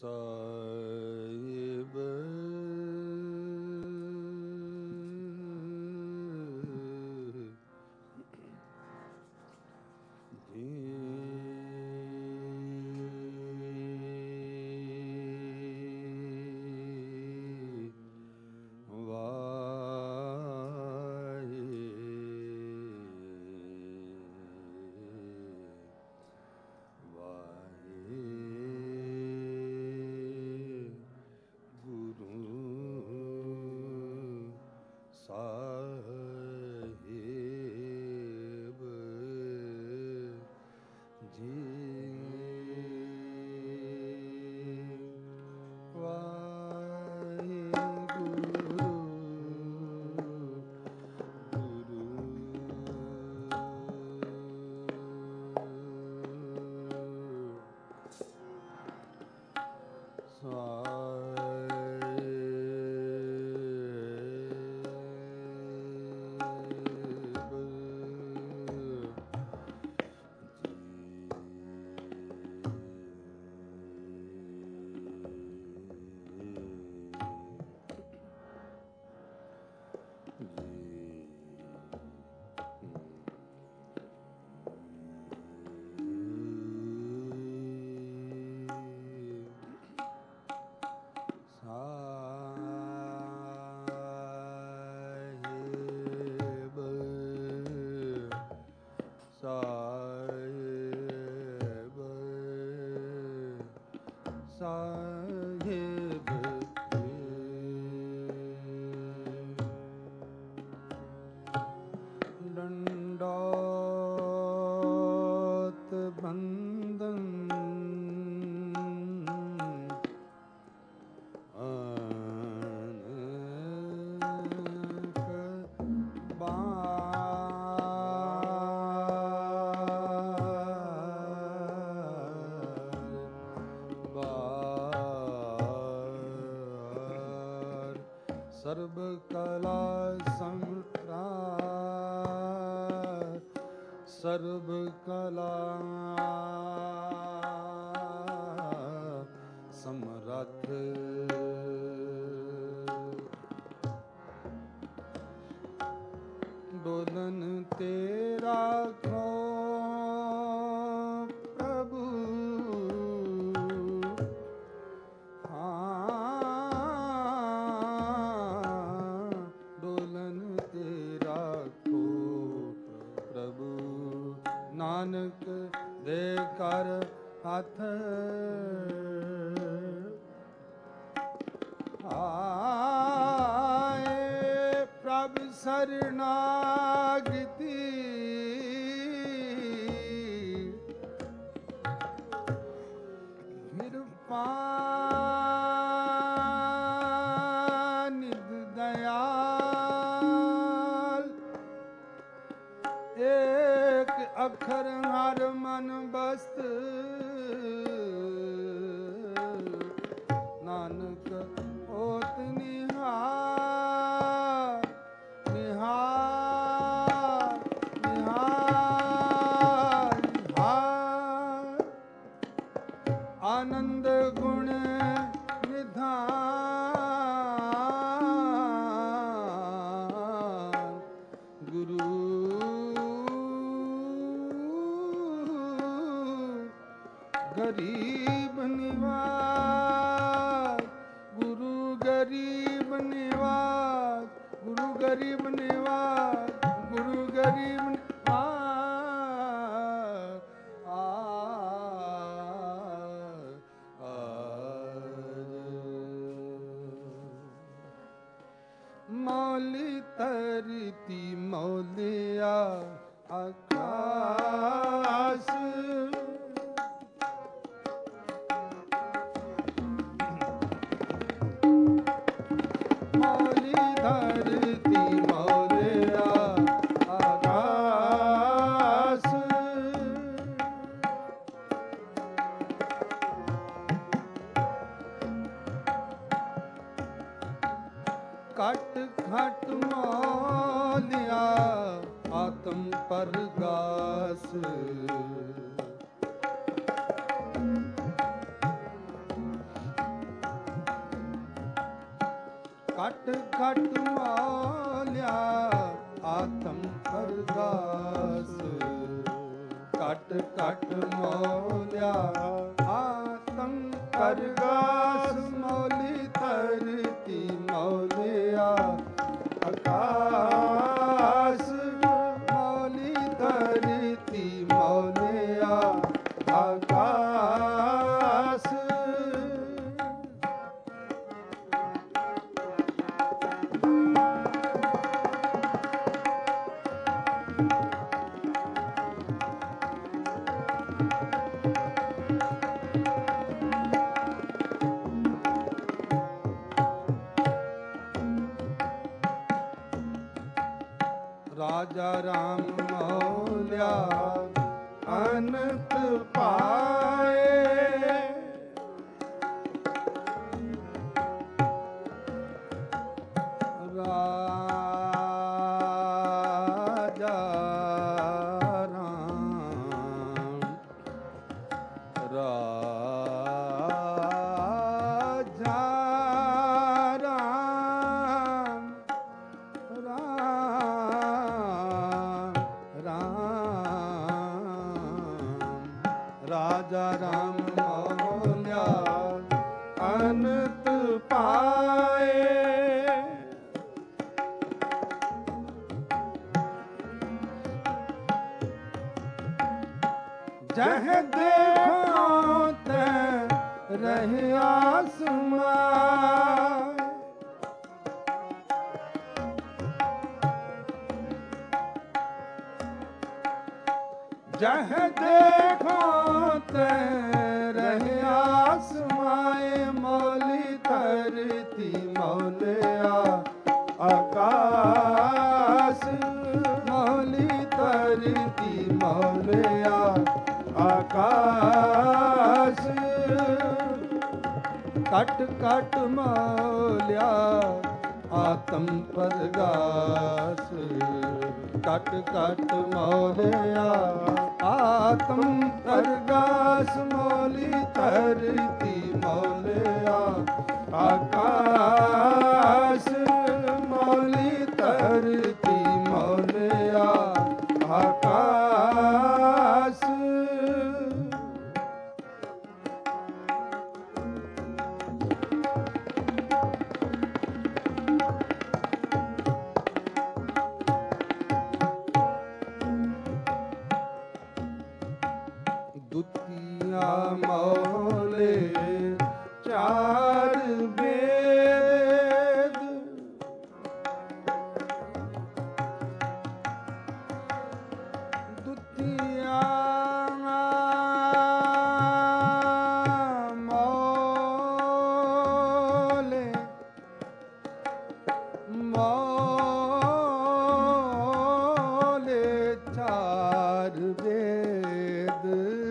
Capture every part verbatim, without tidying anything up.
ਸਾਹਿਬ ਸਰਬ ਕਲਾ ਸਮਰਾਟ ਸਰਬ ਕਲਾ ਸਮਰੱਥ ਡੋਲਨ ਤੇਰਾ ਕੋ ਪ੍ਰਭੂ ਨਾਨਕ ਦੇ ਕਰ ਹੱਥ ਆਏ ਪ੍ਰਭ ਸਰਨਾਗਤੀ ਕਿਰਪਾ ਨਿਧ ਦਇਆਲ ਏਕ ਅਖਰ ਹਰ ਮਨ ਬਸਤ ਨਾਨਕ ਹੋਤ ਨਿਹਾਰ ਨਿਹਾਰ ਨਿਹਾਰ ਨਿਹਾਰ ਆਨੰਦ ਗੁਣ ਨਿਧਾਨ ਗੁਰੂ ਗਰੀਬ ਨਿਵਾਸ ਗੁਰੂ ਗਰੀਬ ਨਿਵਾਸ ਗੁਰੂ ਗਰੀਬ ਨਿਵਾਸ ਗੁਰੂ ਗਰੀਬ ਨਿਵਾਸ ਆ ਮੌਲੀ ਧਰਤੀ ਮੌਲਿਆ ਆਕਾਸ਼ ਮੌਲੀ ਧਰਤੀ ਮੌਲਿਆ ਆਕਾਸ਼ ਘਟ ਘਟ ਮੌਲਿਆ ਆਤਮ ਪਰਗਾਸ ਘਟ ਘਟ ਮੌਲਿਆ ਆਤਮ ਪਰਗਾਸ ਘਟ ਘਟ ਮੌਲਿਆ ਆਤਮ ਪਰਗਾਸ ਮੌਲੀ ਧਰਤੀ ਮੌਲਿਆ ਆਕਾਸ ਮੌਲੀ ਧਰਤੀ ਮੌਲਿਆ ਆਕਾਸ ਰਾਜਾ ਰਾਮ ਮੌਲਿਆ ਅਨੰਤ ਪਾਏ ਰਾਜਾ ਰਾਮ ਰਾਜਾ ਰਾਮ ਰਾਜਾ ਰਾਮ ਮੌਲਿਆ ਅਨੰਤ ਪਾਏ ਜਹ ਦੇਖੋ ਤੈ ਰਹਿਆ ਸਮਾਏ ਜਹ ਦੇਖੋ ਤੈ ਰਹਿਆ ਸਮਾਏ ਮੌਲੀ ਧਰਤੀ ਮੌਲਿਆ ਆਕਾਸ ਮੌਲੀ ਧਰਤੀ ਮੌਲਿਆ ਆਕਾਸ ਘਟ ਘਟ ਮੌਲਿਆ ਆਤਮ ਪਰਗਾਸ ਘਟ ਘਟ ਮੌਲਿਆ ਆਤਮ ਪਰਗਾਸ ਮੌਲੀ ਧਰਤੀ ਮੌਲਿਆ ਆਕਾਸ ਮੌਲੀ ਧਰਤੀ ਮੌਲਿਆ ਆਕਾਸ ਦੁਤੀਆ ਮੌਲੇ ਚਾਰ ਵੇਦ ਦੁਤੀਆ ਮੌਲੇ ਮੌਲੇ ਚਾਰ ਵੇਦ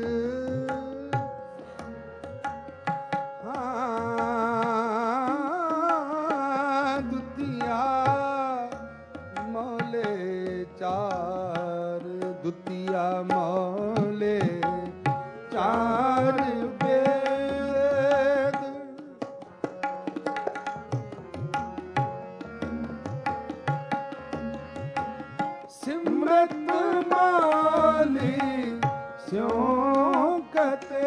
ਚਾਰ ਦੁਤੀਆ ਮੌਲੇ ਚਾਰ ਵੇਦ ਸਿਮਰਤ ਮਾਲੀ ਸਿਉ ਕਤੇ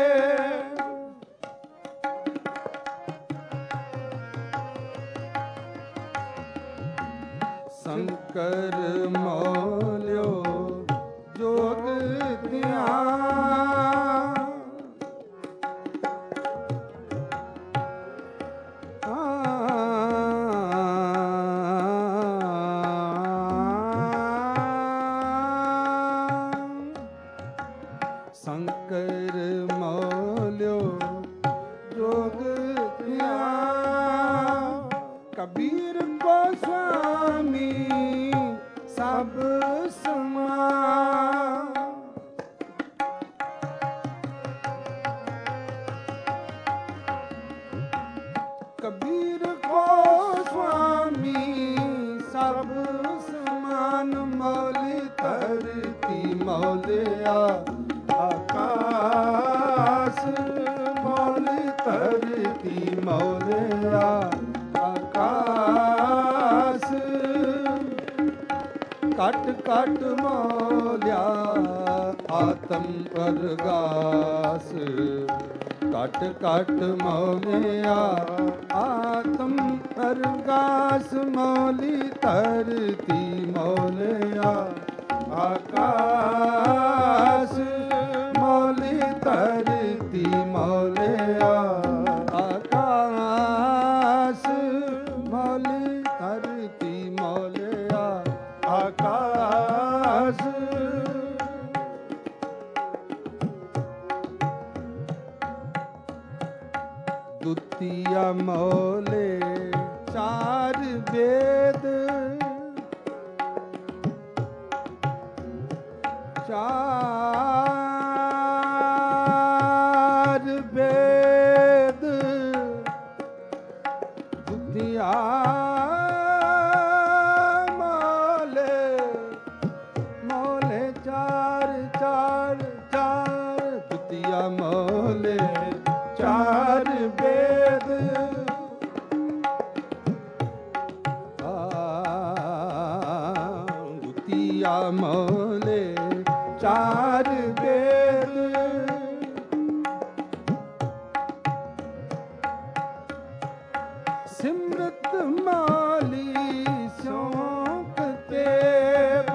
ਸ਼ੰਕਰ ਮੌਲਿਓ ਜੋਗ ਧਿਆਨ ਸ਼ੰਕਰ ਮੌਲਿਓ ਜੋਗ ਧਿਆਨ ਕਬੀਰ ਗੋਸਵਾਮੀ ਸਭ ਸਮਾਨ ਕਬੀਰ ਗੋਸਵਾਮੀ ਸਭ ਸਮਾਨ ਮੌਲੀ ਧਰਤੀ ਮੌਲਿਆ ਆਕਾਸ ਮੌਲੀ ਧਰਤੀ ਮੌਲਿਆ ਆਕਾਸ ਘਟ ਘਟ ਮੋਲਿਆ ਆਤਮ ਅਰਗਾਸ ਘਟ ਘਟ ਮੋਲਿਆ ਆਤਮ ਅਰਗਾਸ ਮੋਲੀ ਧਰਤੀ ਮੋਲਿਆ ਆਕਾਸ ਮੋਲੀ ਧਰਤੀ ਮੋਲਿਆ ਆਕਾਸ ਮੋਲੀ ਧਰਤੀ ਮੋਲਿਆ ਆਕਾਸ ਦੁਤੀਆ ਮੋਲੇ ਚਾਰ ਵੇਦ ਚਾਰ ਵੇਦ ਦੁਤੀਆ ਮੋਲੇ ਮੋਲੇ ਚਾਰ ਚਾਰ ਚਾਰ ਦੁਤੀਆ ਮੋਲੇ ਚਾਰ ਵੇਦ ਆ ਦੁਤੀਆ ਮੋਲੇ ਚਾਰ ਵੇਦ ਸਿਮਰਤ ਮਾਲੀ ਸੌਂਕ ਤੇਵ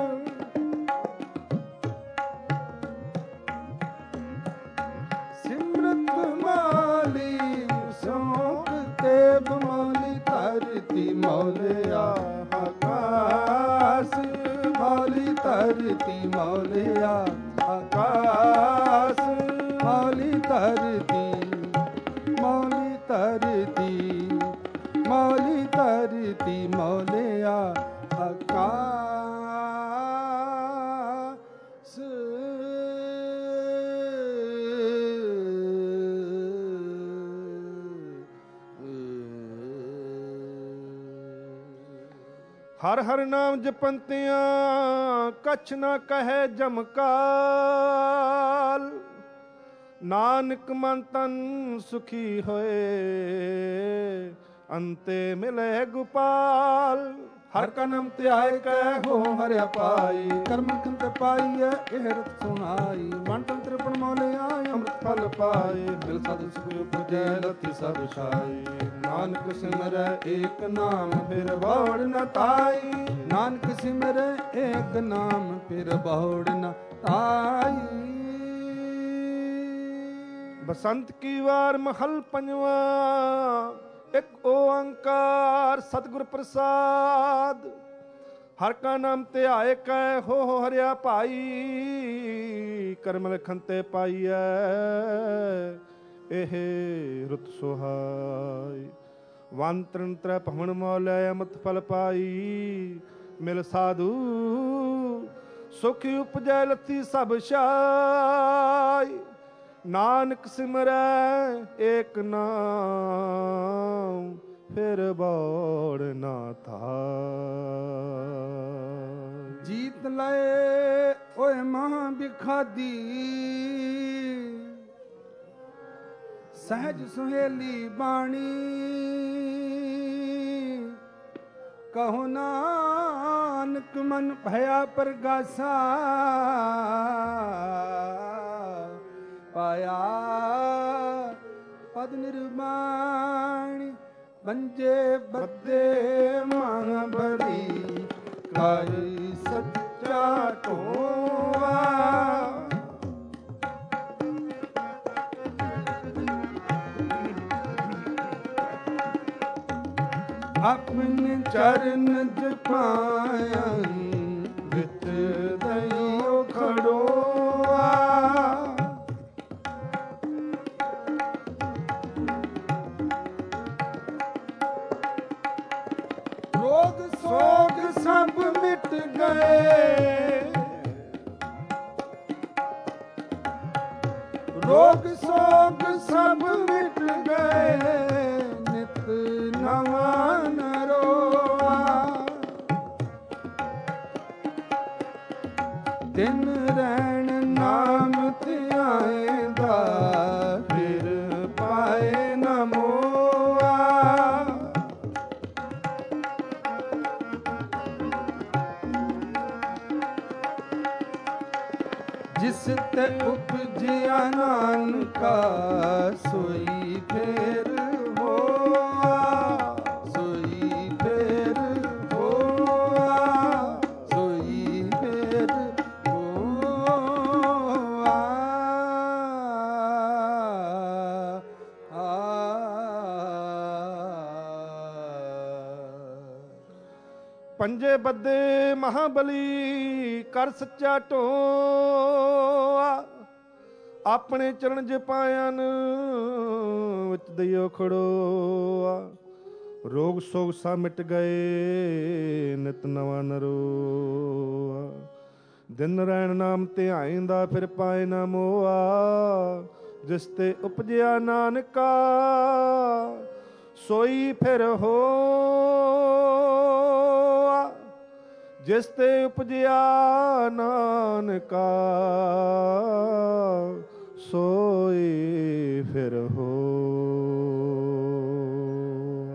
ਸਿਮਰਤ ਮਾਲੀ ਸੌਂਕ ਤੇਵ ਮੋਲੀ ਧਰਤੀ ਮੋਲਿਆ ਆਕਾਸ ਮੋਲੀ ਧਰਤੀ ਮੋਲਿਆ ਆਕਾਸ ਮੋਲੀ ਧਰਤੀ ਮੋਲੀ ਧਰਤੀ ਮੋਲੀ ਧਰਤੀ ਮੋਲਿਆ ਆਕਾਸ ਹਰ ਹਰ ਨਾਮ ਜਪੰਤਿਆਂ ਕਛ ਨਾ ਕਹੇ ਜਮਕਾਲ ਨਾਨਕ ਮਨ ਤਨ ਸੁਖੀ ਹੋਏ ਅੰਤੇ ਮਿਲੇ ਗੋਪਾਲ ਹਰ ਕਾ ਨਾਮ ਧਿਆਏ ਕੈ ਹੋ ਹਰਿਆ ਪਾਈ ਕਰਮ ਕੰਤ ਪਾਈਐ ਇਹ ਰਤ ਸੁਹਾਈ ਮਨ ਤਨ ਤ੍ਰਿਪਣ ਮੋਲਿਆ ਅੰਮ੍ਰਿਤ ਫਲ ਪਾਏ ਮਿਲ ਸਦ ਸੁਖ ਉਪਜੈ ਲਤੀ ਸਭ ਛਾਈ ਨਾਨਕ ਸਿਮਰੈ ਏਕ ਨਾਮ ਫਿਰ ਬੌੜ ਨ ਤਾਈ ਨਾਨਕ ਸਿਮਰੈ ਏਕ ਨਾਮ ਫਿਰ ਬੌੜ ਨ ਤਾਈ ਬਸੰਤ ਕੀ ਵਾਰ ਮਹਲ ਪੰਜਵਾ ਇੱਕ ਓੰਕਾਰ ਸਤਿਗੁਰ ਪ੍ਰਸਾਦ ਹਰ ਕਾ ਨਾਮ ਧਿਆਏ ਕੈ ਹੋ ਹੋ ਹਰਿਆ ਭਾਈ ਕਰਮ ਲਖਨ ਤੇ ਪਾਈਐ ਇਹ ਰੁਤ ਸੁਹਾਈ ਵਨ ਤ੍ਰਿਣ ਤ੍ਰੈ ਭਵਨ ਮੌਲੇ ਅਮਿਤ ਫਲ ਪਾਈ ਮਿਲ ਸਾਧੂ ਸੁਖ ਉਪਜੈ ਲਤੀ ਸਭ ਛਾਈ ਨਾਨਕ ਸਿਮਰੈ ਏਕ ਨਾਮ ਫਿਰ ਬੌੜ ਨਾ ਥਾਈ ਜੀਤ ਲਏ ਓਏ ਮਹਾ ਬਿਖਾਦੀ ਸਹਿਜ ਸੁਹੇਲੀ ਬਾਣੀ ਕਹੋ ਨਾਨਕ ਮਨ ਭਇਆ ਪ੍ਰਗਾਸਾ ਪਾਇਆ ਪਦ ਨਿਰਮਾਣ ਬੰਜੇ ਬੱਦੇ ਮਹਾਬਲੀ ਕਾਈ ਸੱਚਾ ਢੋਆ ਆਪਣੇ ਚਰਨ ਜਪਾਇਨ ਵਿੱਚ ਦਈਓ ਖੜੋਆ ਰੋਗ ਸੋਗ ਸਭ ਮਿਟ ਗਏ ਰੋਗ ਸੋਗ ਸਭ ਮਿਟ ਗਏ ਨਿਤ ਨਵਾਂ ਨਰੋਆ ਦਿਨ ਰਹਿਣ ਨਾਮ ਧਿਆਏ ਦਾ ਫਿਰ ਪਾਏ ਨ ਮੋਆ ਜਿਸ ਤੇ ਉਪਜਿਆ ਨਾਨਕਾ ਸੋਈ ਫੇਰ ਹੋਆ, ਸੋਈ ਫੇਰ ਹੋਆ, ਸੋਈ ਫੇਰ ਹੋਆ। ਆ ਪੰਜੇ ਬੱਦੇ ਮਹਾਬਲੀ ਕਰ ਸੱਚਾ ਢੋਆ, ਆਪਣੇ ਚਰਨ ਜ ਪਾਇਨ ਵਿੱਚ ਦਈਓ ਖੜੋਆ। ਰੋਗ ਸੋਗ ਸਾ ਮਿਟ ਗਏ ਨਿਤ ਨਵਾਂ ਨਰੋਆ, ਦਿਨ ਰਹਿਣ ਨਾਮ ਧਿਆਇਂਦਾ ਫਿਰ ਪਾਏ ਨਾ ਮੋਆ। ਜਿਸ ਤੇ ਉਪਜਿਆ ਨਾਨਕਾ ਸੋਈ ਫਿਰ ਹੋਆ, ਜਿਸ ਤੇ ਉਪਜਿਆ ਨਾਨਕਾ ਸੋਈ ਫਿਰ ਹੋਆ।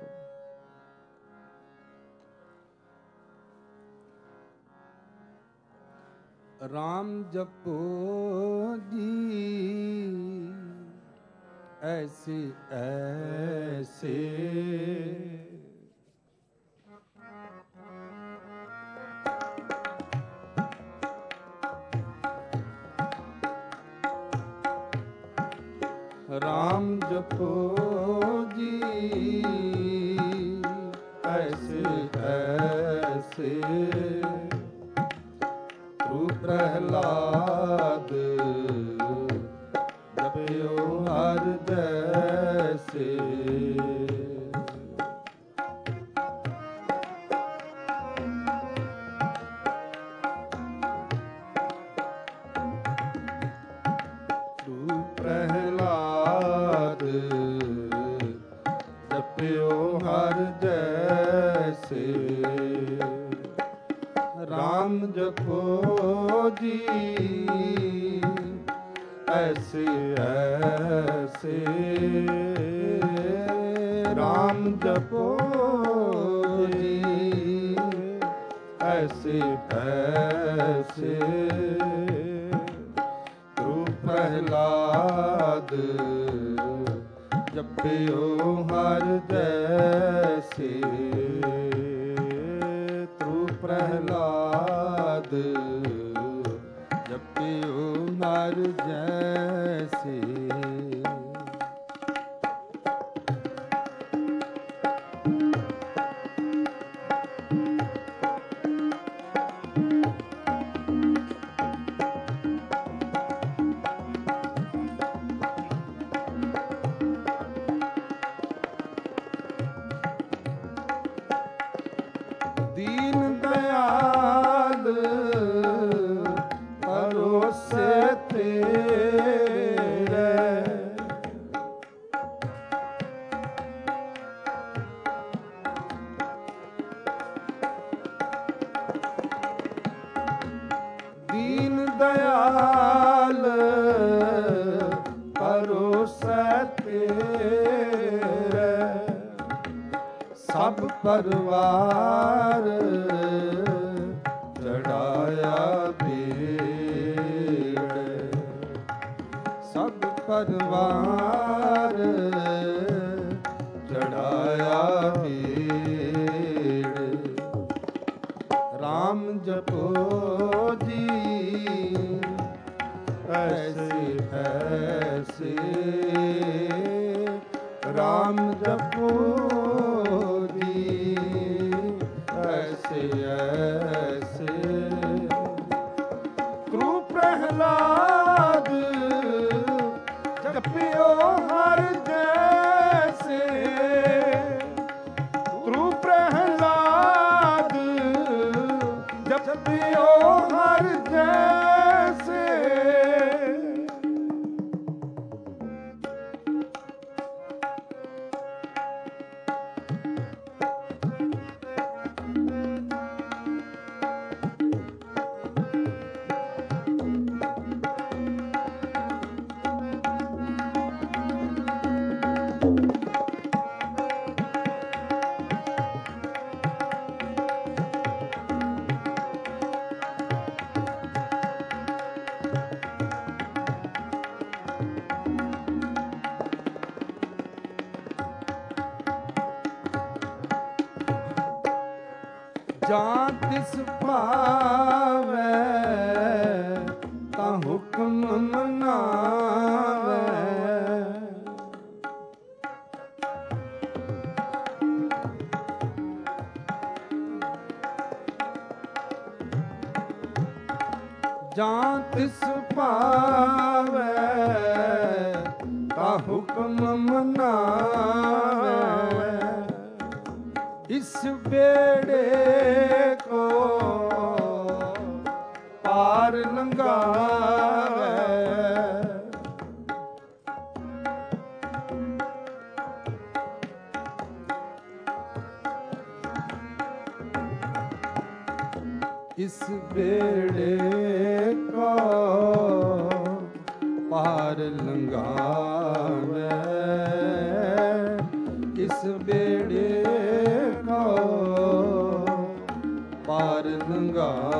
ਰਾਮ ਜਪੋ ਜੀ ਐਸੇ ਐਸੇ, ਰਾਮ ਜਪੋ ਜੀ ਐਸੇ ਐਸੇ, ਤੂ ਪ੍ਰਹਿਲਾਦ ਜਪਿਓ ਹਰ ਜੈਸੇ। ਤੂ ਪ੍ਰਹਿਲਾਦ ਜਪਿਓ ਹਰ ਜੈਸੇ, ਰਾਮ ਜਪੋ ਜੀ ਐਸੇ ਐਸੇ, ਰਾਮ ਜਪੋ ਜੀ ਐਸੇ ਐਸੇ, ਤੂ ਪ੍ਰਹਿਲਾਦ ਜਪਿਓ ਹਰ ਜੈਸੇ। ਤੂ ਪ੍ਰਹਿਲਾਦ ਜਪਿਓ ਹਰ ਜੈਸੇ। ਦੀਨ ਦਇਆਲ ਭਰੋਸੇ ਤੇਰੇ, ਦੀਨ ਦਇਆਲ ਭਰੋਸੇ ਤੇਰੇ, ਸਭ ਪਰਵਾਰ ਚੜਾਇਆ ਬੇੜੇ, ਸਭ ਪਰਵਾਰ ਚੜਾਇਆ ਬੇੜੇ। ਰਾਮ ਜਪੋ ਜੀ ਐਸੇ ਐਸੇ, ਰਾਮ ਜਪੋ ऐसे ऐसे, तू प्रहलाद जपियो हर जैसे, तू प्रहलाद जपियो हर जैसे। ਜਾਂ ਤਿਸ ਭਾਵੈ ਤਾਂ ਹੁਕਮ ਮਨਾਵੈ। ਜਾਂ ਤਿਸ ਭਾਵੈ ਤਾਂ ਹੁਕਮ ਮਨਾਵੈ। ਇਸ ਬੇੜੇ ਕੋ ਪਾਰ ਲੰਘਾਵੈ। ਇਸ ਬੇੜੇ ਕੋ ਪਾਰ ਲੰਘਾਵੈ। ਇਸ ਬੇੜੇ ਕੋ ਪਾਰ ਲੰਘਾਵੈ।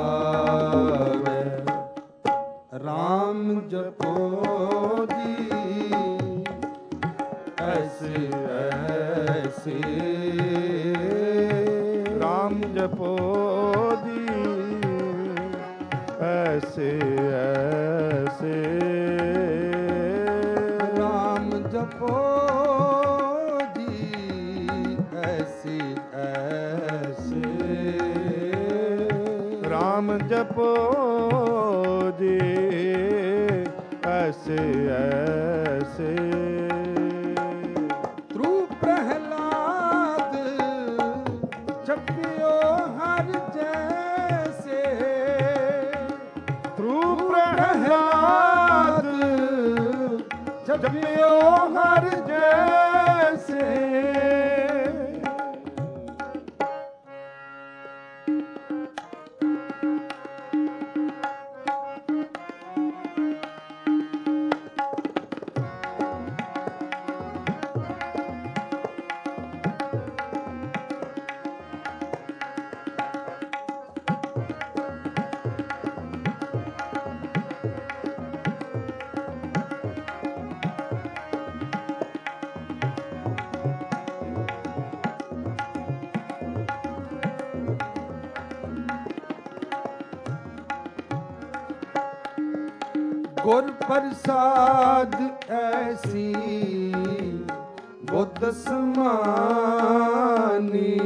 ਰਾਮ ਜਪੋ ਜੀ ਐਸੇ ਐਸੇ। ਰਾਮ ਜਪੋ ਜੀ ਐਸੇ ਐਸੇ। ਰਾਮ ਜਪੋ ਜੀ ਐਸੇ ਐਸੇ। ਰਾਮ ਜਪੋ ਜੀ ਐਸੇ ਐਸੇ। ਧਰੂ ਪ੍ਰਹਿਲਾਦ ਜਪਿਓ ਹਰ ਜੈਸੇ। ਧਰੂ ਪ੍ਰਹਿਲਾਦ ਜਪਿਓ ਹਰ ਜੈਸੇ। ਗੁਰ ਪ੍ਰਸਾਦ ਐਸੀ ਬੁੱਧ ਸਮਾਨੀ।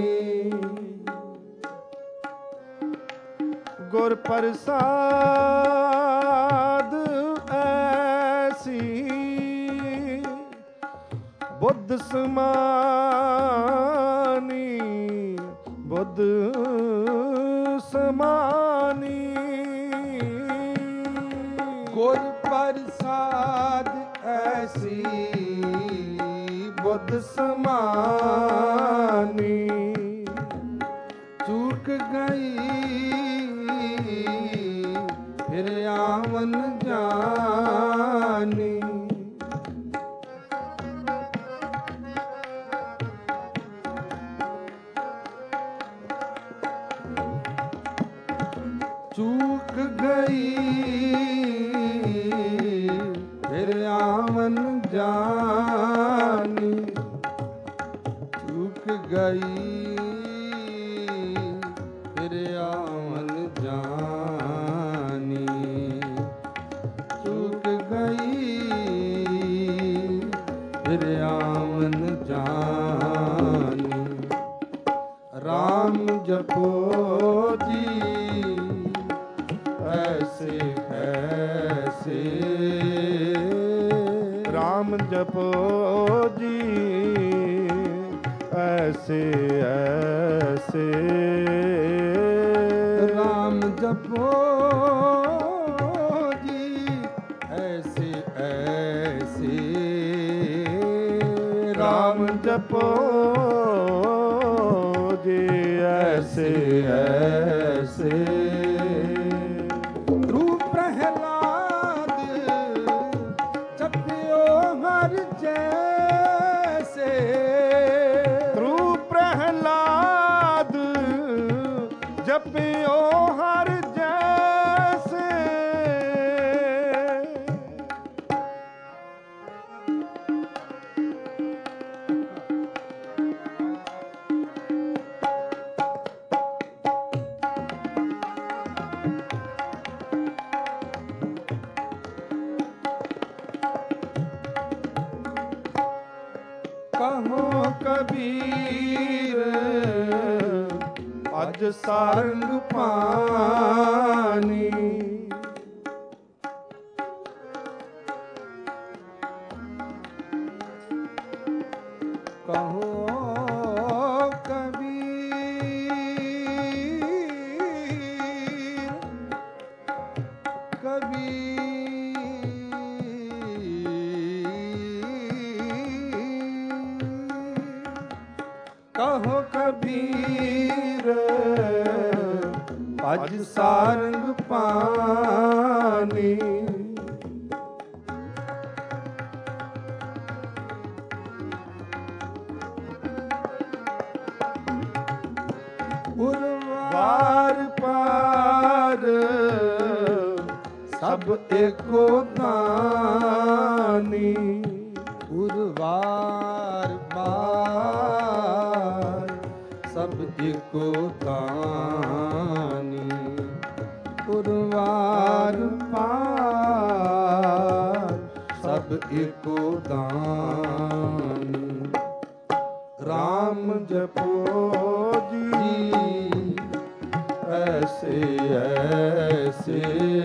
ਗੁਰ ਪ੍ਰਸਾਦ ਐਸੀ ਬੁੱਧ ਸਮਾਨੀ। ਬੁੱਧ ਸਮਾਨੀ। ਗੁਰ ਪ੍ਰਸਾਦ ਐਸੀ ਬੁੱਧ ਸਮਾਨੀ। ਚੂਕ ਗਈ ਫਿਰ ਆਵਨ ਜਾਨੀ। ਚੂਕ ਗਈ ਫਿਰ ਆਵਨ ਜਾਨੀ। ਚੂਕ ਗਈ ਫਿਰ ਆਵਨ ਜਾਨੀ। ਚੂਕ ਗਈ ਫਿਰ ਆਵਨ ਜਾਨੀ। ਰਾਮ ਜਪੋ ਜੀ ਐਸੇ ਐਸੇ। ਰਾਮ ਜਪੋ ਜੀ ਐਸੇ ਐਸੇ। ਰਾਮ ਜਪੋ ਜੀ ਐਸੇ ਐਸੇ। ਰਾਮ ਜਪੋ ਜੀ ਐਸੇ ਐਸੇ। ਧਰੂ ਪ੍ਰਹਿਲਾਦ ਜਪਿਓ ਹਰ ਜੈਸੇ। ਧਰੂ ਪ੍ਰਹਿਲਾਦ ਜਪਿਓ ਹਰ ਜੈਸੇ। ਕਬੀਰ ਅਜ ਸਾਰੰਗ ਪਾਣੀ। ਕਹੋ ਕਹੋ ਕਬੀਰ ਅਜ ਸਾਰੰਗ ਪਾਣੀ। ਉਰਵਾਰ ਪਾਰ ਸਭ ਏਕੋ ਦਾਨੀ। ਉਰਵਾਰ ਪਾਰ ਸਭ ਏਕੋ ਦਾਨੀ। ਉਰਵਾਰ ਪਾਰ ਸਭ ਏਕੋ ਦਾਨੀ। ਰਾਮ ਜਪੋ ਜੀ ਐਸੇ ਐਸੇ।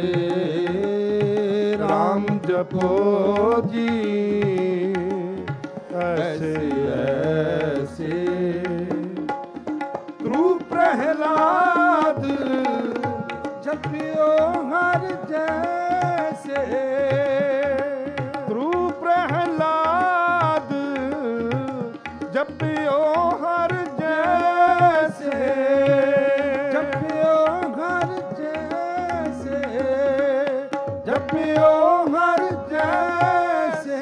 ਰਾਮ ਜਪੋ ਜੀ ਐਸੇ ਐਸੇ। ਧਰੂ ਪ੍ਰਹਿਲਾਦ ਜਪਿਓ ਹਰ ਜੈਸੇ। ਧਰੂ ਪ੍ਰਹਿਲਾਦ ਜਪਿਓ ਹਰ ਜੈਸੇ। ਜਪਿਓ ਹਰ ਜੈਸੇ। ਜਪਿਓ ਹਰ ਜੈਸੇ।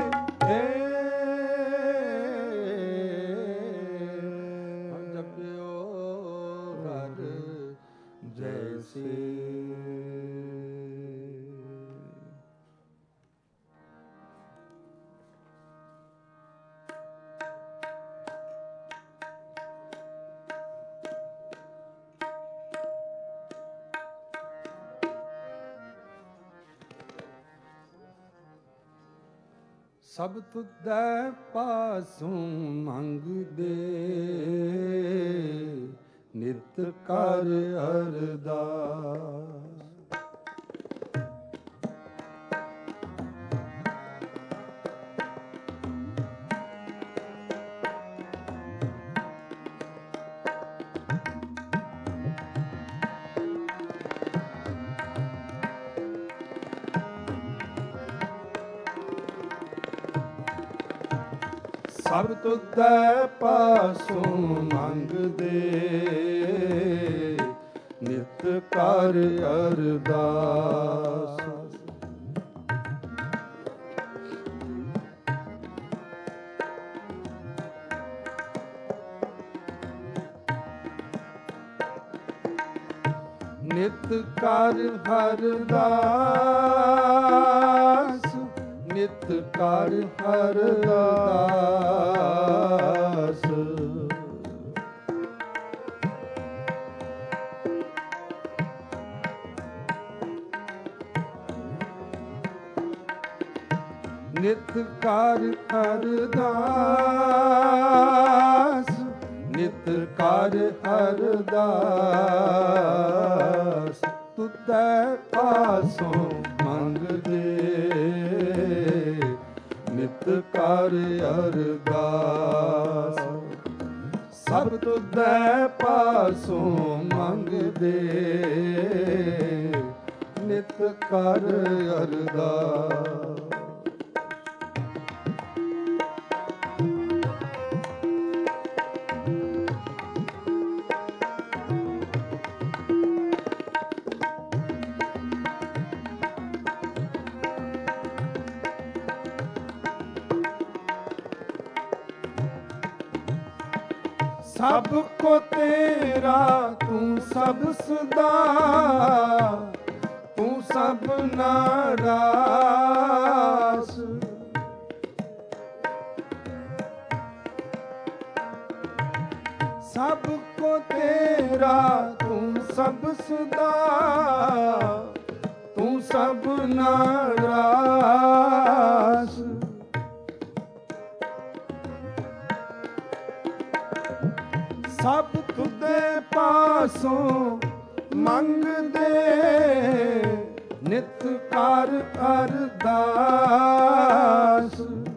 ਜਪਿਓ ਹਰ ਜੈਸੇ। ਸਭ ਤੁਧੈ ਪਾਸੋਂ ਮੰਗਦੇ ਨਿਤ ਕਰ ਅਰਦਾਸ। ਸਭ ਤੁਧੈ ਪਾਸੋਂ ਮੰਗਦੇ ਨਿਤ ਕਰ ਅਰਦਾਸ। ਨਿਤ ਕਰ ਅਰਦਾਸ। ਨਿਤ ਕਰ ਅਰਦਾਸ। ਨਿਤ ਕਰ ਅਰਦਾਸ। ਨਿਤ ਕਰ ਅਰਦਾਸ। ਤੁਧੈ ਪਾਸੋਂ ਮੰਗਦੇ ਨਿਤ ਕਰ ਅਰਦਾਸ। ਸਭ ਤੁਧੈ ਪਾਸੋਂ ਮੰਗਦੇ ਨਿਤ ਕਰ ਅਰਦਾਸ। ਸਭ ਕੋ ਤੇਰਾ ਤੂੰ ਸਭ ਸਦਾ। ਤੂੰ ਸਭ ਨਾਰਾਸ। ਸਭ ਕੋ ਤੇਰਾ ਤੂੰ ਸਭ ਸਦਾ। ਤੂੰ ਸਭ ਨਾਰਾਸ। ਸਭ ਤੁਦੇ ਪਾਸੋਂ ਮੰਗਦੇ, ਨਿਤ ਕਰ ਅਰਦਾਸ।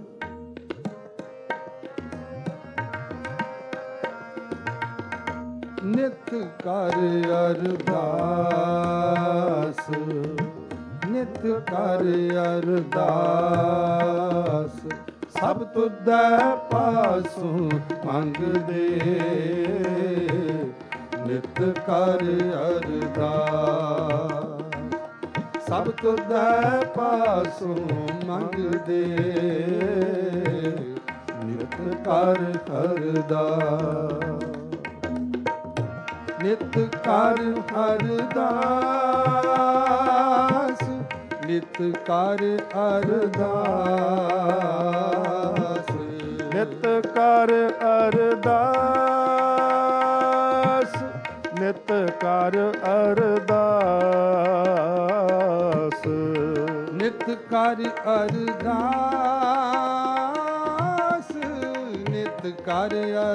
ਨਿਤ ਕਰ ਅਰਦਾਸ, ਨਿਤ ਕਰ ਅਰਦਾਸ। ਸਭ ਤੁਧੈ ਪਾਸੋਂ ਮੰਗਦੇ, ਨਿਤ ਕਰ ਅਰਦਾਸ। ਸਭ ਤੁਧੈ ਪਾਸੋਂ ਮੰਗਦੇ, ਨਿਤ ਕਰ ਅਰਦਾਸ। ਨਿਤ ਕਰ ਅਰਦਾਸ, ਨਿਤ ਕਰ ਅਰਦਾਸ। ਨਿਤ ਕਰ ਅਰਦਾਸ, ਨਿਤ ਕਰ ਅਰਦਾਸ। ਨਿਤ ਕਰ ਅਰਦਾਸ, ਨਿਤ ਕਰ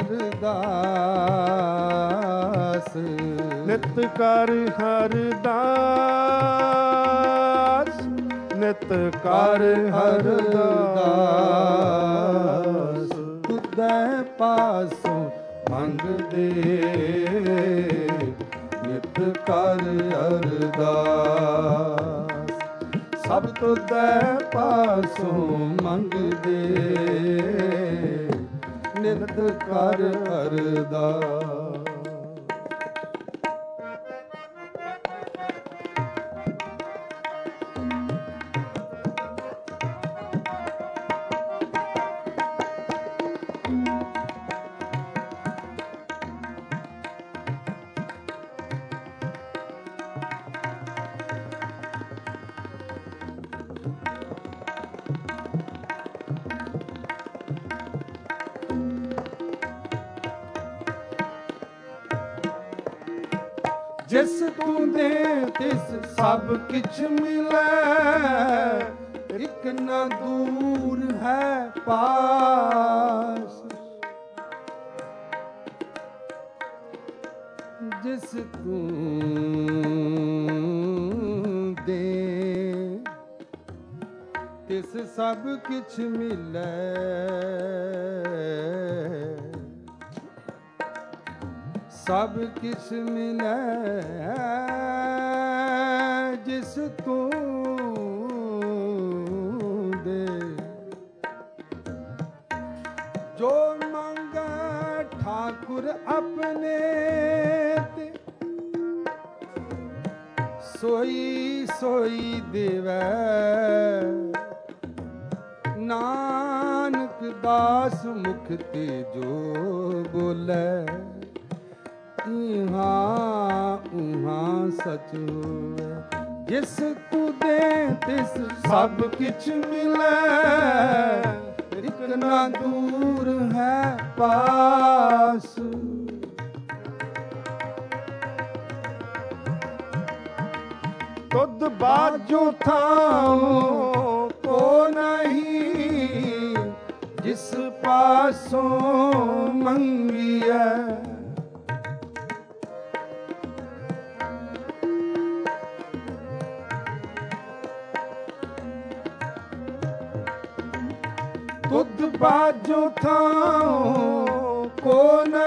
ਅਰਦਾਸ। ਨਿਤ ਕਰ ਅਰਦਾਸ, ਨਿਤ ਕਰ ਅਰਦਾਸ। ਤੁਧੈ ਪਾਸੋਂ ਮੰਗਦੇ, ਨਿਤ ਕਰ ਅਰਦਾਸ। ਸਭ ਤੁਧੈ ਪਾਸੋਂ ਮੰਗਦੇ, ਨਿਤ ਕਰ ਅਰਦਾਸ। ਜਿਸ ਤੂੰ ਦੇ ਤਿਸ ਸਭ ਕਿਛ ਮਿਲੈ, ਇਕ ਨਾ ਦੂਰ ਹੈ ਪਾਸ। ਜਿਸ ਤੂੰ ਦੇ ਤਿਸ ਸਭ ਕਿਛ ਮਿਲੈ, ਸਭ ਕਿਛ ਮਿਲੈ। ਜਿਸ ਤੂੰ ਦੇ ਜੋ ਮੰਗੈ ਠਾਕੁਰ ਆਪਣੇ ਤੇ, ਸੋਈ ਸੋਈ ਦੇਵੈ। ਨਾਨਕ ਦਾਸ ਮੁਖ ਤੇ ਜੋ ਬੋਲੇ, ਇਹਾਂ ਉਹਾਂ ਸਚ ਹੋਵੇ। ਜਿਸ ਤੂੰ ਦੇ ਤਿਸ ਸਭ ਕਿਛ ਮਿਲੈ, ਇਕ ਨਾ ਦੂਰ ਹੈ ਪਾਸ। ਤੁਧ ਬਾਝੋਂ ਥਾਉ ਕੋ ਨਹੀਂ, ਜਿਸ ਪਾਸੋਂ ਮੰਗੀਐ। ਤੁਧ ਬਾਝੋਂ ਥਾਉ ਕੋ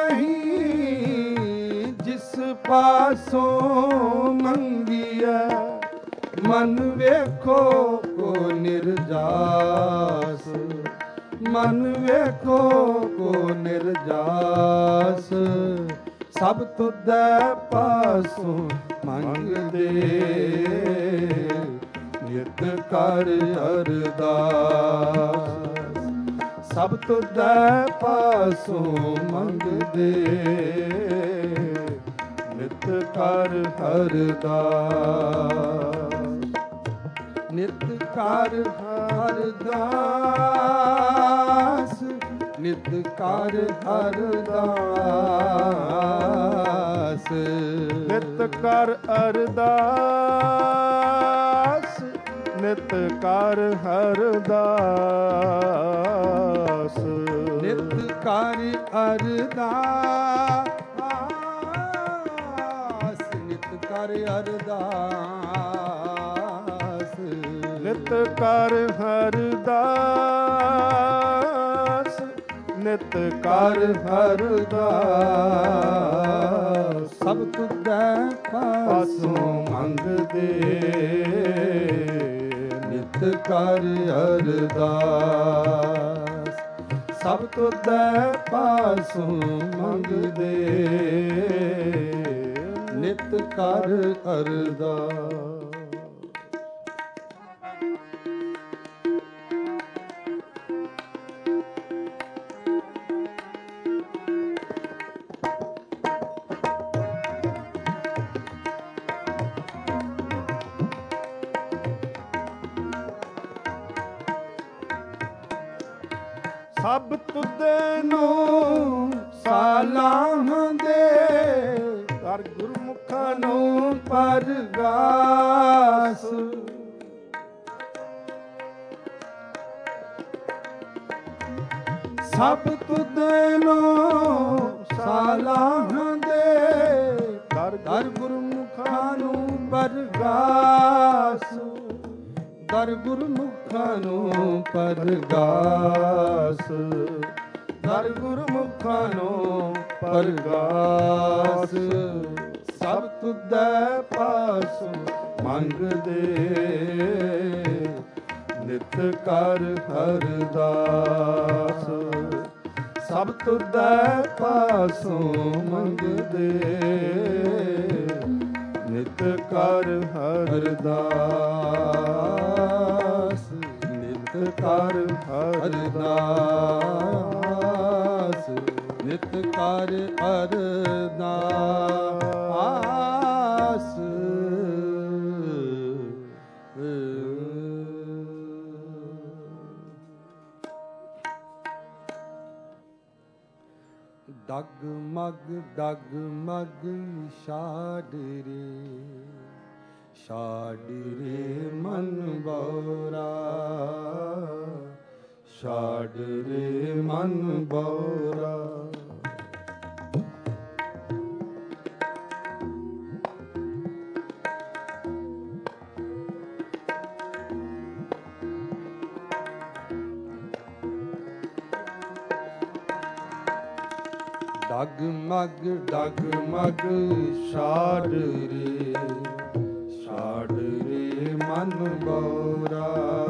ਨਹੀਂ, ਜਿਸ ਪਾਸੋਂ ਮੰਗੀਐ। ਮਨ ਵੇਖੋ ਕੋ ਨਿਰਜਾਸ, ਮਨ ਵੇਖੋ ਕੋ ਨਿਰਜਾਸ। ਸਭ ਤੁਧੈ ਪਾਸੋਂ ਮੰਗਦੇ, ਨਿਤ ਕਰ ਅਰਦਾਸ। ਸਭ ਤੁਧੈ ਪਾਸੋਂ ਮੰਗਦੇ, ਨਿਤ ਕਰ ਅਰਦਾਸ। ਨਿਤ ਕਰ ਅਰਦਾਸ, ਨਿਤ ਕਰ ਅਰਦਾਸ। ਨਿਤ ਕਰ ਅਰਦਾਸ, ਨਿਤ ਕਰ ਅਰਦਾਸ। ਨਿਤ ਕਰ ਅਰਦਾਸ, ਕਰ ਅਰਦਾਸ ਨਿਤ ਕਰ ਹਰਦਾਸ ਨਿਤ ਕਰ ਅਰਦਾਸ ਸਭ ਤੁਧੈ ਪਾਸੋਂ ਮੰਗਦੇ ਨਿਤ ਕਰ ਅਰਦਾਸ ਸਭ ਤੁਧੈ ਪਾਸੋਂ ਮੰਗਦੇ ਨਿਤ ਕਰ ਅਰਦਾਸ। ਸਭ ਤੁਧੇ ਨੂੰ ਸਾਲਾਹਦੇ ਕਰ ਗੁਰਮੁਖਾਂ ਨੂੰ ਨੂੰ ਪਰਗਾਸ ਸਭ ਤੁਧੇ ਨੂੰ ਸਾਲਾਹਦੇ ਕਰ ਦਰ ਗੁਰਮੁਖਾਂ ਨੂੰ ਪਰਗਾਸ ਦਰ ਗੁਰਮੁਖਾਂ ਨੂੰ ਪਰਗਾਸ ਦਰ ਗੁਰਮੁਖਾਂ ਨੂੰ ਪਰਗਾਸ ਸਭ ਤੁਧੈ ਪਾਸੋਂ ਮੰਗਦੇ ਨਿਤ ਕਰ ਹਰਦਾਸ ਸਭ ਤੁਧੈ ਪਾਸੋਂ ਮੰਗਦੇ ਨਿਤ ਕਰ ਹਰਦਾਸ ਨਿਤ ਕਰ ਅਰਦਾਸ ਨਿਤ ਕਰ ਅਰਦਾਸ ਡਗਮਗ ਡਗਮਗ ਛਾੜ ਰੇ ਛਾੜ ਰੇ ਮਨ ਬੋਰਾ ਛਾੜ ਰੇ ਮਨ ਬੋਰਾ ਡਗਮਗ ਡਗਮਗ ਛਾੜ ਰੇ ਛਾੜ ਰੇ ਮਨ ਬੋਰਾ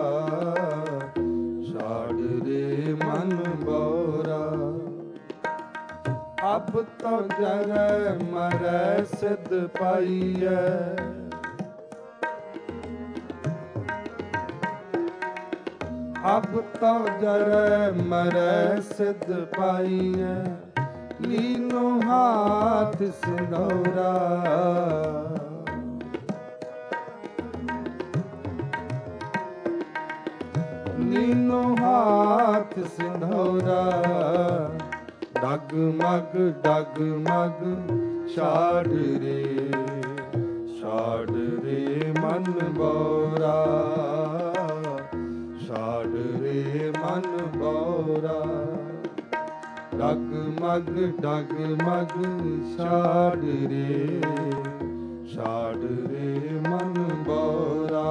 ਛਾੜ ਰੇ ਮਨ ਬੋਰਾ ਅਬ ਤੋ ਜਰੈ ਮਰੈ ਸਿਧ ਪਾਈਐ ਅਬ ਤੋ ਜਰੈ ਮਰੈ ਸਿਧ ਪਾਈਐ ਲੀਨੋ ਹਾਥ ਸਿੰਧੌਰਾ ਲੀਨੋ ਹਾਥ ਸਿੰਧੌਰਾ ਡਗਮਗ ਡਗਮਗ ਛਾੜ ਰੇ ਛਾੜ ਰੇ ਮਨ ਬੋਰਾ ਛਾੜ ਰੇ ਮਨ ਬੋਰਾ ਡਗਮਗ ਡਗਮਗ ਛਾੜ ਰੇ ਛਾੜ ਰੇ ਮਨ ਬੋਰਾ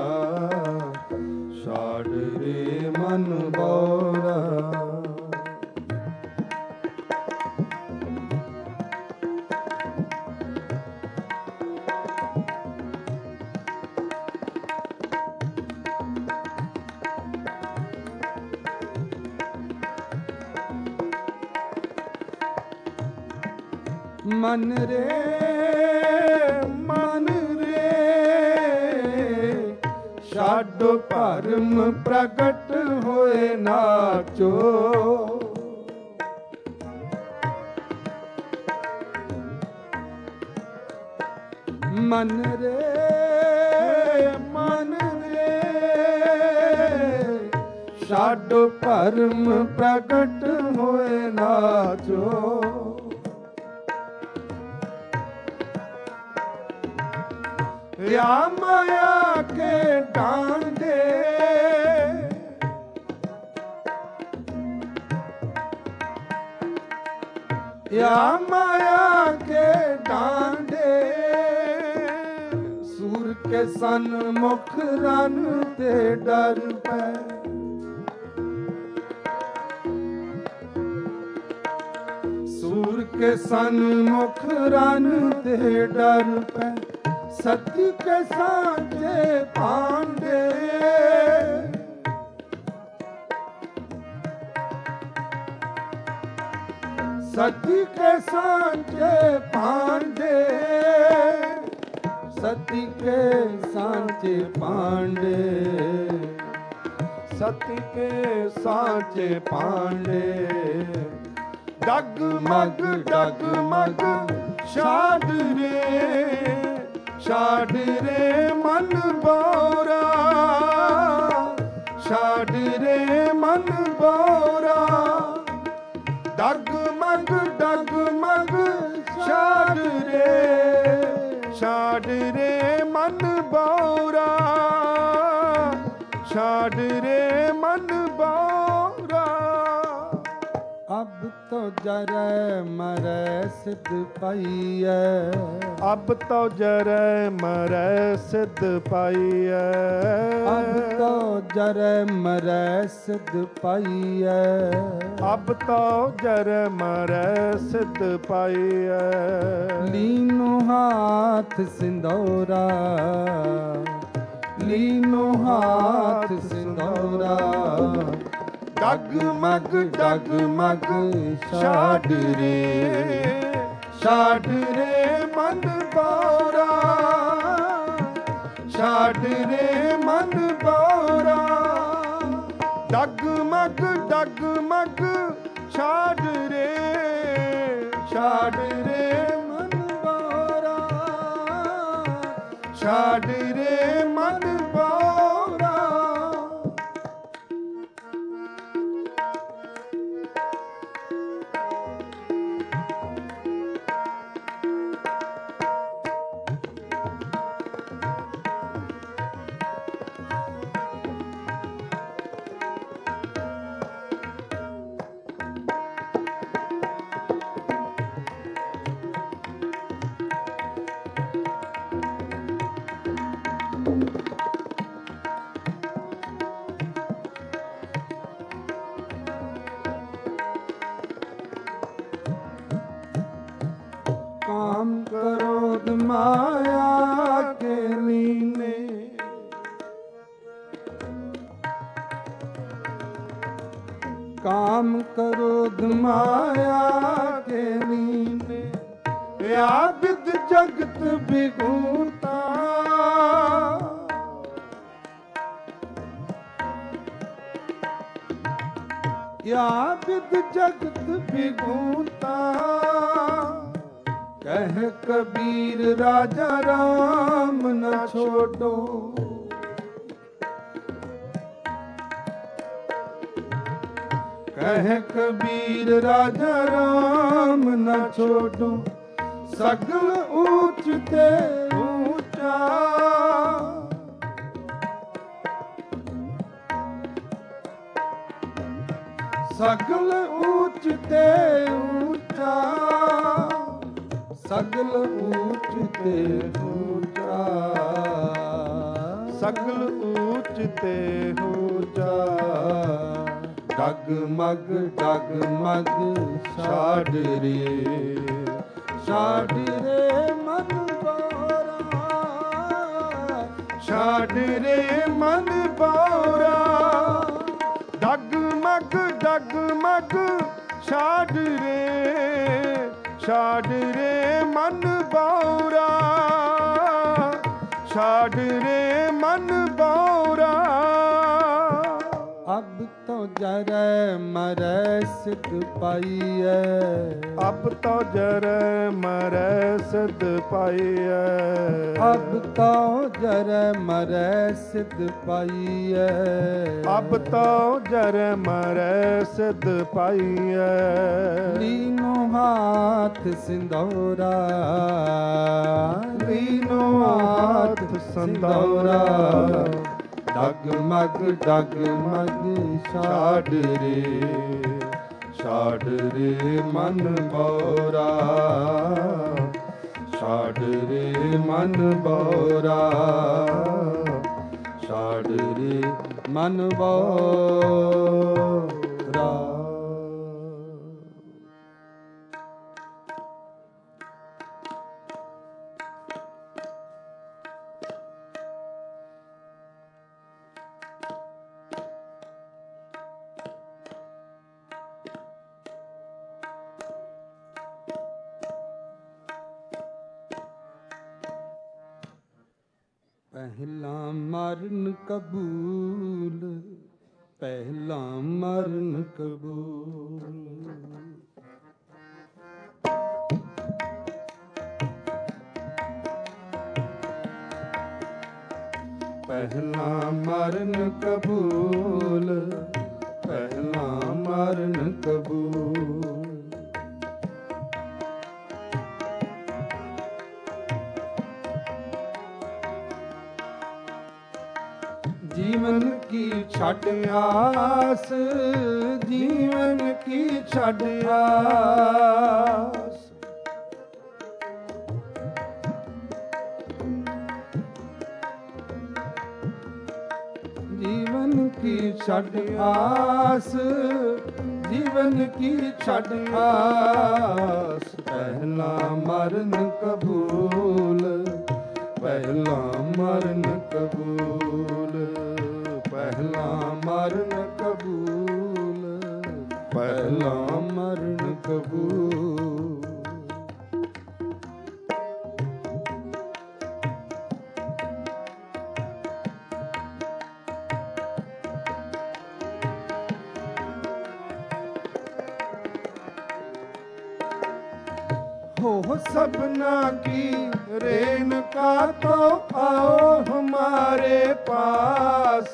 ਛਾੜ ਰੇ ਮਨ ਬੋਰਾ ਮਨ ਰੇ ਮਨ ਰੇ ਛੱਡ ਭਰਮ ਪ੍ਰਗਟ ਹੋਏ ਨਾਚੋ ਮਨ ਰੇ ਮਨ ਰੇ ਛੱਡ ਭਰਮ ਪ੍ਰਗਟ ਹੋਏ ਨਾਚੋ या माया के डांडे या माया के डांडे ਕੇ ਸਨਮੁਖ ਰਨ ਤੇ ਡਰ ਪੈ। ਸੂਰ ਕੇ ਸਨਮੁਖ ਰਨ ਤੇ ਡਰ ਪੈ। ਸਤੀ ਕੇ ਸਾਂਝੇ ਭਾਂਡੇ। ਸਤੀ ਕੇ ਸਾਂਝੇ ਭਾਂਡੇ। ਸਤੀ ਕੇ ਸਾਂਝੇ ਭਾਂਡੇ। ਸਤੀ ਕੇ ਸਾਂਝੇ ਭਾਂਡੇ। ਡਗਮਗ ਡਗਮਗ ਛਾੜ ਰੇ। ਛਾੜ ਰੇ ਮਨ ਬੋਰਾ। ਛਾੜ ਰੇ ਮਨ ਬੋਰਾ। ਡਗਮਗ ਡਗਮਗ ਛਾੜ ਰੇ। ਛਾੜ ਰੇ ਮਨ ਬੋਰਾ। ਛਾੜ ਰੇ ਮਨ ਬੋਰਾ। ਅਬ ਤੋ ਜਰੈ ਮਰੈ ਸਿਧ ਪਾਈਐ। ਅਬ ਤੋ ਜਰੈ ਮਰੈ ਸਿਧ ਪਾਈਐ। ਅਬ ਤੋ ਜਰੈ ਮਰੈ ਸਿਧ ਪਾਈਐ। ਅਬ ਤੋ ਜਰੈ ਮਰੈ ਸਿਧ ਪਾਈਐ। ਲੀਨੋ ਹਾਥ ਸਿੰਧੌਰਾ। ਲੀਨੋ ਹਾਥ ਸਿੰਧੌਰਾ। ਡਗਮਗ ਡਗਮਗ ਛਾੜ ਰੇ। ਛਾੜ ਰੇ ਮਨ ਬੋਰਾ। ਛਾੜ ਰੇ ਮਨ ਬੋਰਾ। ਡਗਮਗ ਡਗਮਗ ਛਾੜ ਰੇ। ਛਾੜ ਰੇ ਮਨ ਬੋਰਾ। ਛਾੜ ਰੇ ਮਨ ਬੋਰਾ। काम क्रोध माया के लीने। काम क्रोध माया के लीने। या विद जगत विगूता। या विद जगत विगूता। कह कबीर राजा राम न छोड़ो। कह कबीर राजा राम न छोड़ो। सगल ऊंच ते ऊंचा। सगल ऊंच ते ऊंचा। सगल ऊंच ते ऊंचा। सगल ऊंच ते ऊंचा। डगमग डगमग छाड़ रे। छाड़ रे मन बौरा। छाड़ रे मन बौरा। डगमग डगमग छाड़ रे। छाड़ रे मन बौरा। छाड़ रे मन बौरा। अब तो जरै मरै सिद्ध पाईऐ। अब तो जरै मरै सिद्ध पाईऐ। अब तो जरै मरै सिद्ध पाईऐ। अब तो जरै मरै सिद्ध पाईऐ। लीनो हाथ सिंदौरा। लीनो हाथ सिंदौरा। डगमग डगमग छाड़ रे। छाड़ रे मन बौरा। ਛਾੜ ਰੇ ਮਨ ਬੋਰਾ, ਛਾੜ ਰੇ ਮਨ ਬੋਰਾ। ਪਹਿਲਾ ਮਰਨ ਕਬੂਲ, ਪਹਿਲਾ ਮਰਨ ਕਬੂਲ। ਪਹਿਲਾ ਮਰਨ ਕਬੂਲ, ਪਹਿਲਾ ਮਰਨ ਕਬੂਲ। ਜੀਵਨ ਕੀ ਛੱਡ ਆਸ, ਜੀਵਨ ਕੀ ਛੱਡ ਆਸ। ਜੀਵਨ ਕੀ ਛੱਡ ਆਸ, ਜੀਵਨ ਕੀ ਛੱਡ ਆਸ। ਪਹਿਲਾ ਮਰਨ ਕਬੂਲ, ਪਹਿਲਾ ਮਰਨ ਕਬੂਲ, ਪਹਿਲਾ ਮਰਨ ਕਬੂਲ, ਪਹਿਲਾ ਮਰਨ ਕਬੂਲ। हो सबना की रेणुका तो आओ हमारे पास।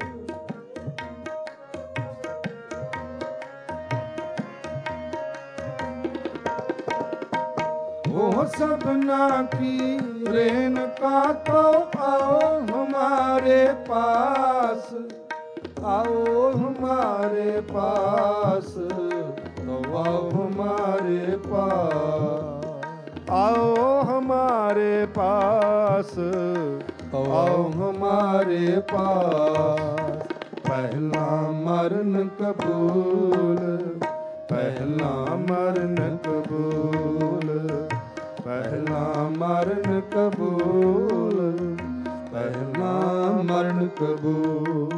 हो सबना की रेणुका तो आओ हमारे पास, आओ हमारे पास, तो आओ हमारे पास, आओ हमारे पास, आओ हमारे पास। पहला मरण कबूल, पहला मरण कबूल, पहला मरण कबूल, पहला मरण कबूल।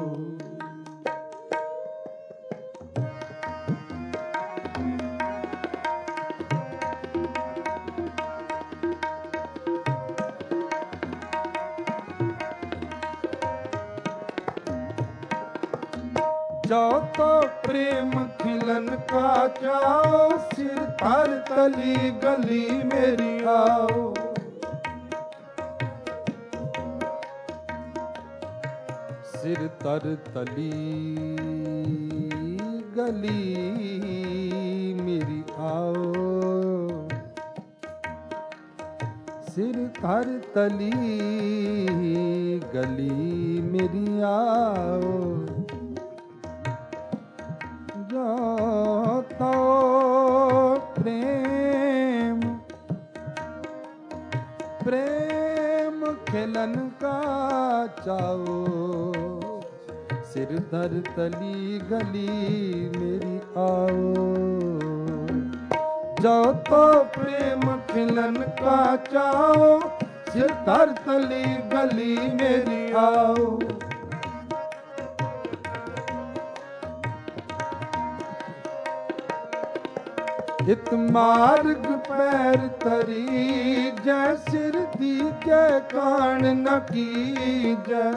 जो तो प्रेम खिलन का जाओ, सिर तर तली गली मेरी आओ। सिर तर तली गली मेरी आओ, सिर तर तली गली मेरी आओ। जो तो प्रेम प्रेम खेलन का चाओ, सिर धर तली गली मेरी आओ। जो तो प्रेम खिलन का चाओ, सिर धर तली गली मेरी आओ। हित मार्ग पैर तरी, जय सिर दी जय कान न कीजै।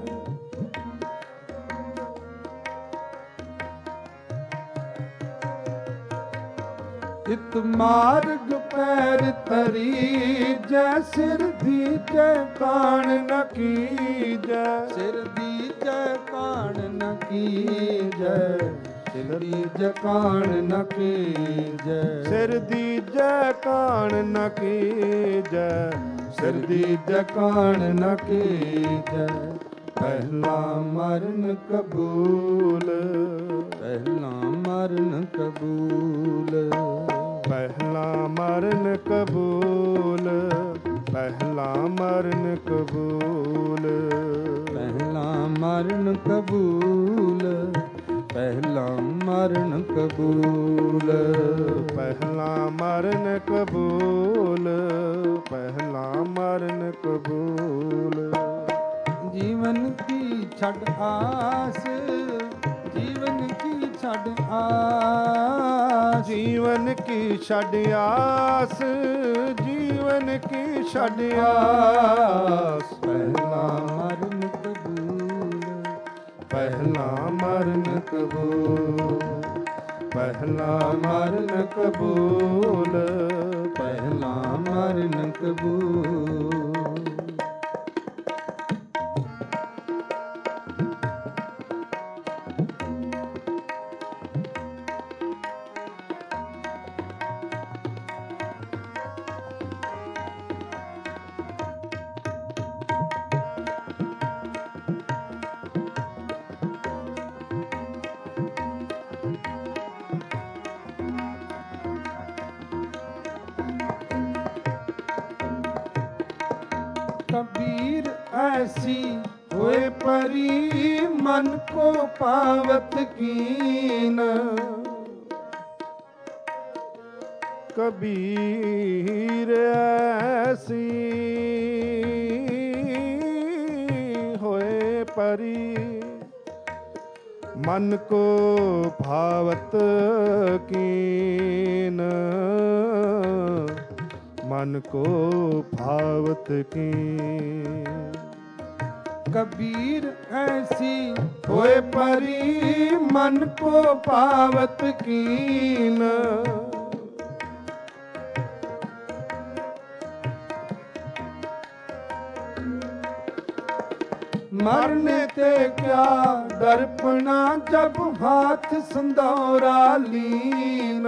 हित मार्ग पैर तरी, जय सिर दी जय कान न कीजै। सिर दी जय कान न कीजै, सिर दीजै कान न कीजै। सिर दीजै कान न कीजै, सिर दीजै कान न कीजै। पहला मरण कबूल, पहला मरण कबूल, पहला मरण कबूल, ਪਹਿਲਾ ਮਰਨ ਕਬੂਲ, ਪਹਿਲਾ ਮਰਨ ਕਬੂਲ, ਪਹਿਲਾ ਮਰਨ ਕਬੂਲ, ਪਹਿਲਾ ਮਰਨ ਕਬੂਲ, ਪਹਿਲਾ ਮਰਨ ਕਬੂਲ। ਜੀਵਨ ਕੀ ਛੱਡ ਆਸ, ਜੀਵਨ ਕੀ ਛੱਡ ਆਸ, ਜੀਵਨ ਕੀ ਛੱਡ ਆਸ, ਜੀਵਨ ਕੀ ਛੱਡ ਆਸ। ਪਹਿਲਾ ਮਰਨ ਕਬੂਲ, ਪਹਿਲਾ ਮਰਨ ਕਬੂਲ, ਪਹਿਲਾ ਮਰਨ ਕਬੂਲ, ਪਹਿਲਾ ਮਰਨ ਕਬੂਲ। कबीर ऐसी होए परी मन को पावत कीन, कबीर ऐसी होए परी मन को भावत कीन, मन को भावत की। कबीर ऐसी होए परी मन को पावत कीन, मरने ते क्या दर्पणा जब हाथ संदौरा लीन,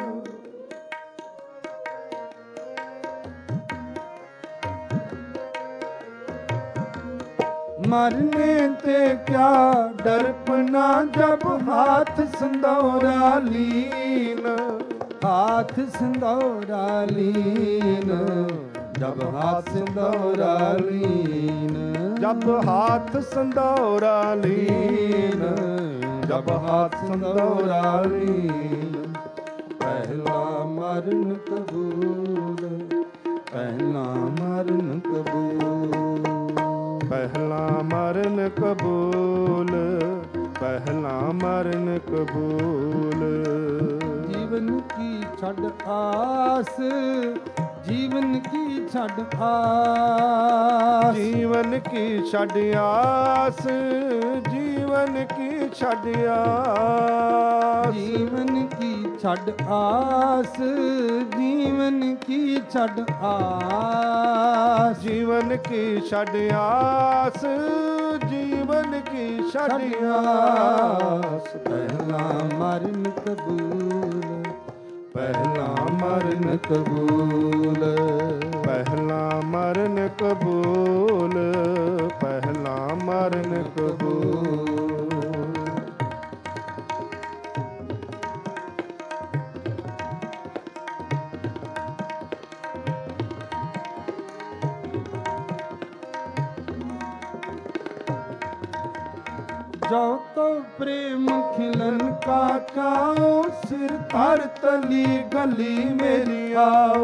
मरने ते क्या दर्पणा जब हाथ संदौरा लीन, हाथ संदौरा लीन, जब हाथ संदौरा लीन, जब हाथ संदौरा लीन, जब हाथ संदौरा लीन। पहला मरण कबूल, पहला मरण कबूल, पहला मरण कबूल, पहला मरण कबूल। जीवन की छड़ आस, जीवन की छड़ आस, जीवन की छड़ आस, जीवन की छड़ आस, जीवन की छड़ आस, जीवन की छड़ आस, जीवन की छड़ आस, जीवन की छड़ आस। पहला मरण कबूल, पहला मरण कबूल, पहला मरण कबूल, पहला मरण कबूल। जो तो प्रेम खिलन का चाओ, सिर धर तली गली मेरी आओ।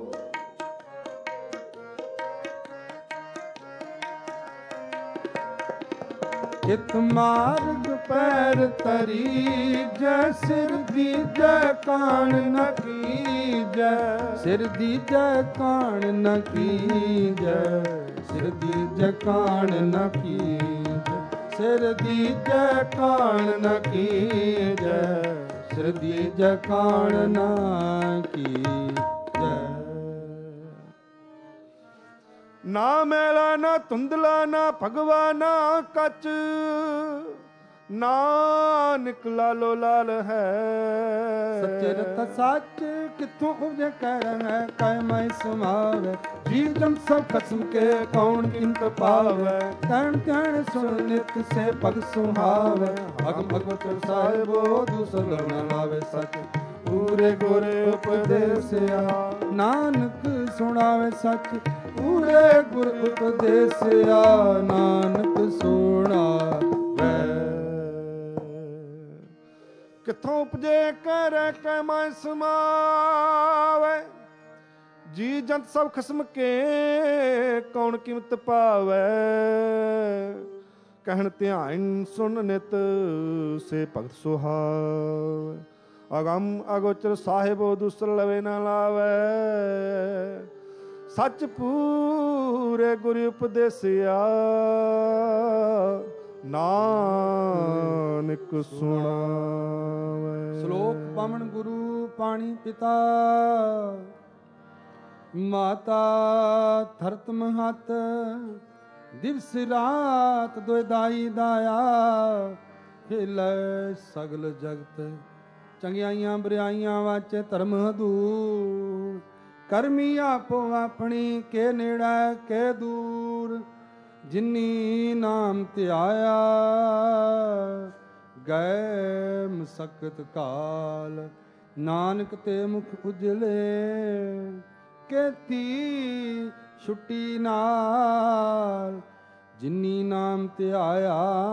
इत मार्ग पैर तरी जय, सिर दी जय कान न की जय, सिर दी जय कान न की जय, सिर दी जय कान न की जय, सिर दी जय कान न की जय, सिर दी जय कान न की जय। ना मैला ना धुंधला ना भगवा ना कच, नानक लालो लाल है। सच्चे रत सच किथों उपजे कर है, कै मैं समावे जी जम सब कसम के कौन किंत पावे। तैन तैन सुन नित से पग सुहावे, अगम भगवत साहिबो दूसर न लावे सच। पूरे गोरे उपदेश नानक सुनावे सच, ਪੂਰੇ ਗੁਰ ਉਪਦੇਸਿਆ ਨਾਨਕ ਸੋਣਾ ਵੈ। ਕਿੱਥੋਂ ਉਪਜੇ ਕਰੈ ਕੈ ਮਾਇ ਸਮਾਵੈ, ਜੀ ਜੰਤ ਸਭ ਖਸਮ ਕੇ ਕੌਣ ਕੀਮਤ ਪਾਵੈ। ਕਹਿਣ ਧਿਆਨ ਸੁਣ ਨਿਤ ਸੇ ਭਗਤ ਸੁਹਾਵੈ, ਅਗੰਮ ਅਗੋਚਰ ਸਾਹਿਬੋ ਦੂਸਰ ਲਵੇ ਨਾ ਲਾਵੈ। ਸੱਚ ਪੂਰੇ ਗੁਰ ਉਪਦੇਸਿਆ ਨਾਨਕ ਸੁਣਾਵੈ। ਸ਼ਲੋਕ ਪਵਨ ਗੁਰੂ ਪਾਣੀ ਪਿਤਾ, ਮਾਤਾ ਧਰਤ ਮਹਤ। ਦਿਵਸ ਰਾਤ ਦੁਇ ਦਾਈ ਦਾਇਆ, ਖੇਲੇ ਸਗਲ ਜਗਤ। ਚੰਗਿਆਈਆਂ ਬੁਰਾਈਆਂ ਵਾਚੇ ਧਰਮ ਹਦੂਰ। ਕਰਮੀ ਆਪੋ ਆਪਣੀ ਕੇ ਨੇੜੇ ਕੇ ਦੂਰ। ਜਿਨੀ ਨਾਮ ਧਿਆਇਆ, ਗਏ ਮਸਕਤ ਕਾਲ। ਨਾਨਕ ਤੇ ਮੁਖ ਉਜਲੇ, ਕੀਤੀ ਛੁੱਟੀ ਨਾਲ। ਜਿਨੀ ਨਾਮ ਧਿਆਇਆ,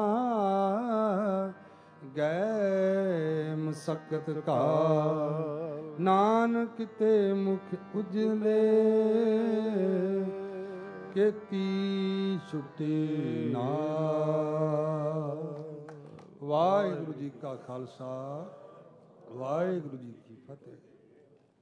ਗਏ ਮਸਕਤ ਕਾਲ। ਨਾਨਕ ਤੇ ਮੁਖ ਉਜਲੇ, ਕੀਤੀ ਛੁੱਟੀ ਨਾਲ। ਵਾਹਿਗੁਰੂ ਜੀ ਕਾ ਖਾਲਸਾ, ਵਾਹਿਗੁਰੂ ਜੀ ਕੀ ਫਤਿਹ।